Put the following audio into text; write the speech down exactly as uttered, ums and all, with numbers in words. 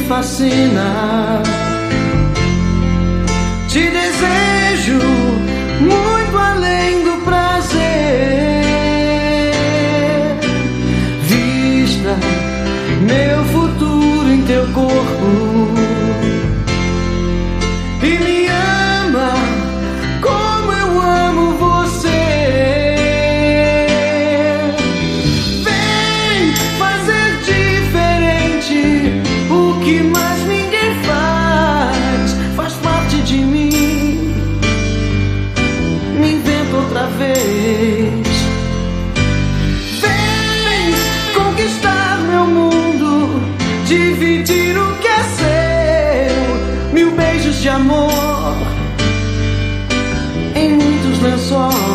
fascina. Te desejo muito além do prazer. Vista meu futuro em teu corpo e me ama como eu amo você. Vem fazer diferente o que mais ninguém faz. Faz parte de mim. Me inventa outra vez. Vem conquistar meu mundo, dividir o que é seu. Mil beijos de amor em muitos lençóis.